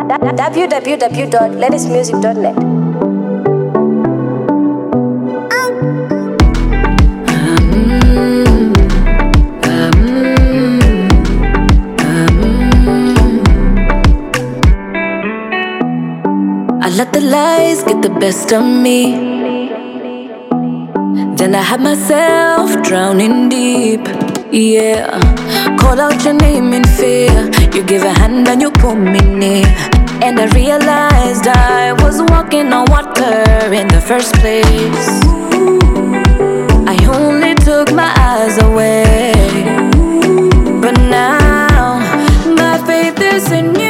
www.latestmusic.net. I let the lies get the best of me. Then I had myself drowning deep. Yeah, call out your name in fear. You give a hand and you pull me near. And I realized I was walking on water in the first place. I only took my eyes away. But now my faith is in you.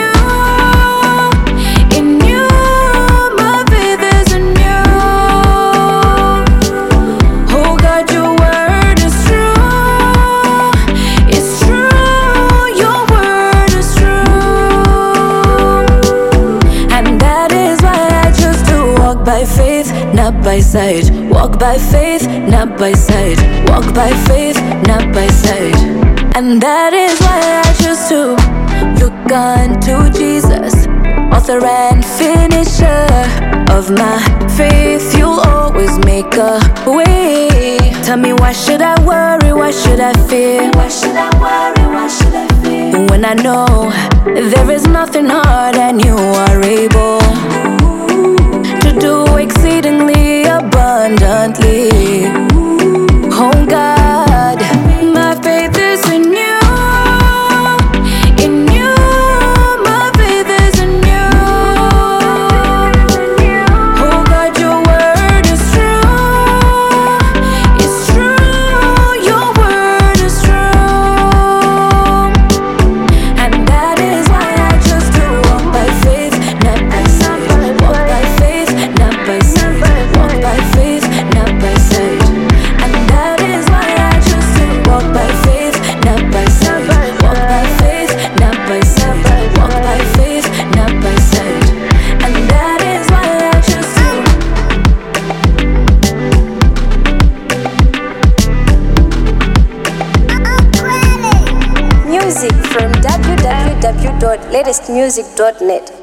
By faith, not by sight. Walk by faith, not by sight. Walk by faith, not by sight. And that is why I choose to look unto Jesus, author and finisher of my faith. You'll always make a way. Tell me, why should I worry? Why should I fear? Why should I worry? Why should I fear? When I know there is nothing hard and you are able to do exceedingly abundantly. Oh God, my faith is in you. In you, my faith is in you. Oh God, your word is true. It's true, your word is true. And that is why I choose to walk by faith, not by sight. Walk by faith, not by sight. Walk by faith, not by sight. And that is why I choose to walk by faith, not by sight. Walk by faith, not by sight. Walk by faith, not by sight. And that is why I choose to. Music from www.latestmusic.net.